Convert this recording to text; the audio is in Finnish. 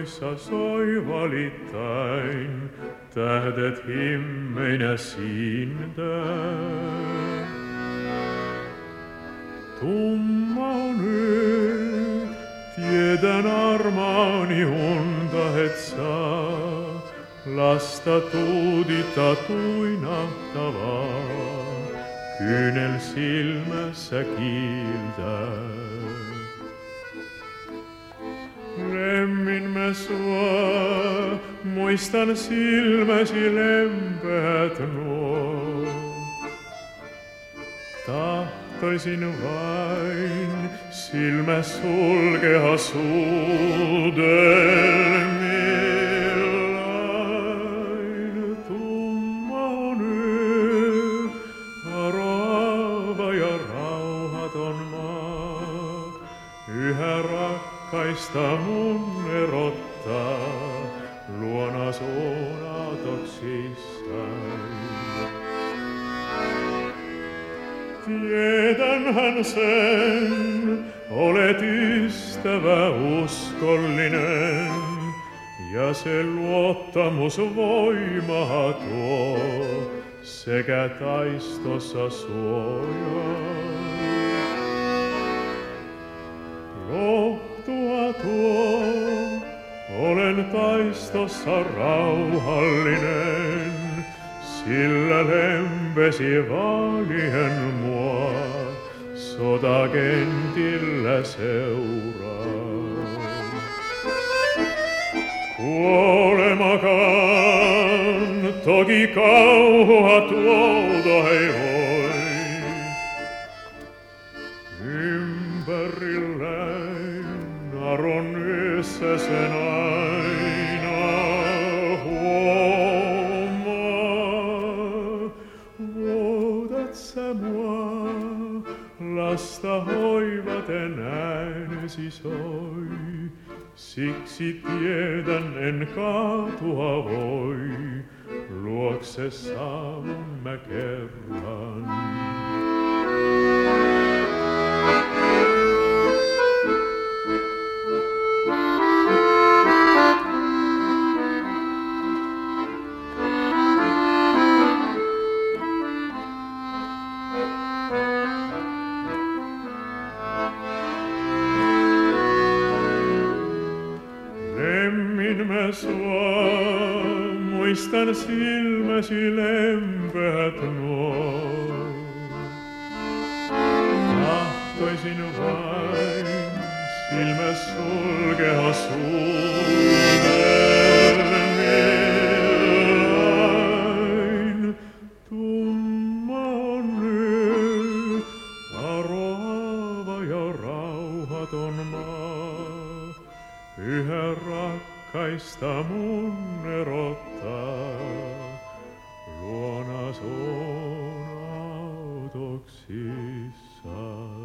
joissa soi valittain tähdet himmeinä siintää. Tumma on yö, tiedän armaani unta et saa, lasta tuudita tuinahtavaa, kyynel silmässä kiiltää. Lemmin mä sua, muistan silmäsi lempeät nuo. Tahtoisin vain silmä sulkea suudelmillain. Tumma on yö, aroava ja rauhaton maa, yhä rakkaista mun erottaa luona suunnatoksissaan. Tiedänhän sen, olet ystävä uskollinen, ja se luottamus voimaa tuo sekä taistossa suojaa. Lohtua tuo, olen taistossa rauhallinen, sillä lempesi vaalien mua, sotakentillä seuraa. Kuolemakaan toki kauhua tuota ei voi. Ympärilläin aron yössä sen aina huomaa. Vuodat sä mua, lasta hoivaten äänesi soi. Siksi tiedän en kaatua voi, luokse saavun mä kerran. Mä sua, muistan silmäsi lempeät nuo. Tahtoisin vain silmä sulkea suudelmillain. Tumma on yö, aroava ja rauhaton maa, yhä rakkaista mun erottaa, luona sun autoksissaan.